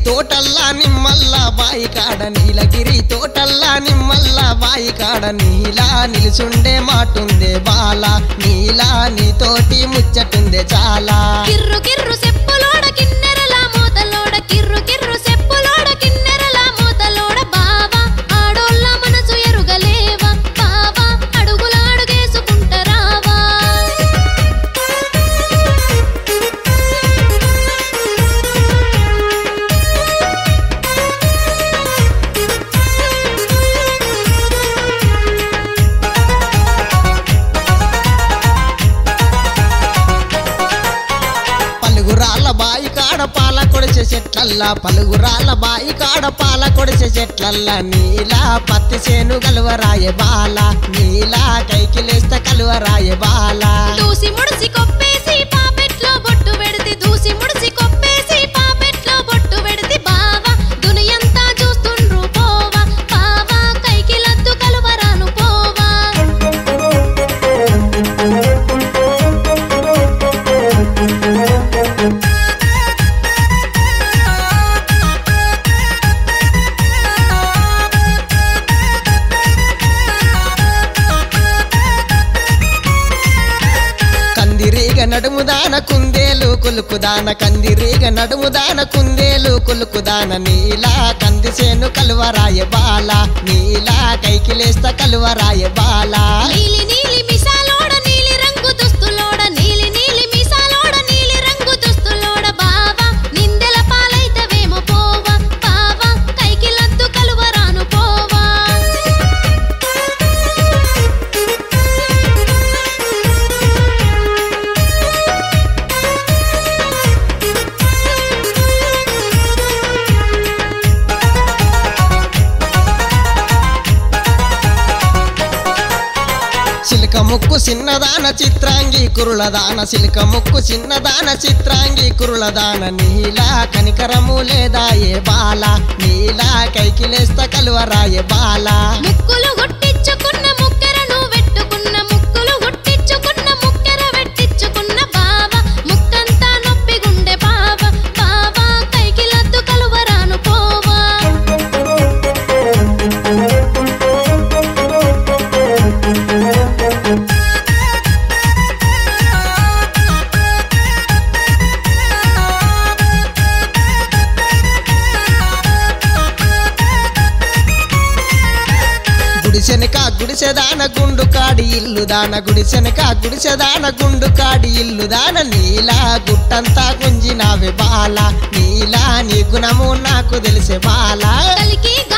తోటల్లా నిమ్మల్ల బాయి కాడ నీలగిరి తోటల్లా నిమ్మల్ల బాయి కాడ నీలా నిలుచుండే మాటుందే బాల నీలా నీతోటి ముచ్చటుందే చాలా కిర్రు కిర్రు సెప్పులోడ కిన్నెరల మోతలోడ కిర్రు కిర్రు సెప్పులోడ కిన్నెరల మోతలోడ బావా ఆడోళ్ళ మనసు ఎరుగలేవా బావా అడుగుల అడుగేసుకుంటరావా పలుగురాళ్ళ బాయి కాడ పాల కొడిసే చెట్లల్లా పలుగురాళ్ళ బాయి కాడ పాల కొడిసే చెట్లల్లా నీలా పత్తి చేను కలువరాయే బాల నీలా కైకిలేస్తే కలువరాయే బాల దూసి ముడిసి కొప్పేసి పాపెట్లో బొట్టు పెడితే దూసి ముడిసి కొప్పేసి పాపెట్లో బొట్టు పెడితే బావా దునియంతా చూస్తుండ్రు పోవా బావా కైకిలద్దు కలువరాను పోవా కందిరీగ నడుముదాన కుందేలు కులుకుదాన కందిరీగ నడుముదాన కుందేలు కులుకుదాన నీలా కంది చేను కలువరాయ బాల నీలా కైకిలేస్త కలువరాయ బాల నీలి నీలి మిసాలోడ నీలి రంగు దుస్తులోడ నీలి నీలి మిసాలోడ నీలి రంగు దుస్తులోడ బావా నిందెల పాలైతవేమో పోవా బావా కైకిలద్దు కలువరాను పోవా సిలిక ముక్కు చిన్నదాన చిత్రాంగి కురులదాన సిలిక ముక్కు చిన్నదాన చిత్రాంగి కురులదాన నీలా కనికరము లేదా ఏ బాల నీలా కైకిలేస్త కలువరాయే బాల ముక్కులు గుట్టించుకున్న ముక్కెరను వెట్టుకున్న ముక్కులు గుట్టించుకున్న ముక్కెర వెట్టించుకున్న బావా ముక్కంతా నొప్పి గుండె బావా బావా కైకిలద్దు కలువరాను పోవా గుడిసెనక గుడిసెదాన గుండు కాడి ఇల్లుదాన గుడిసెనక గుడిసెదాన గుండు కాడి ఇల్లుదాన నీలా గుట్టంతా గుంజినావే బాల నీలా నీ గుణము నాకు తెలిసే బాల కలికి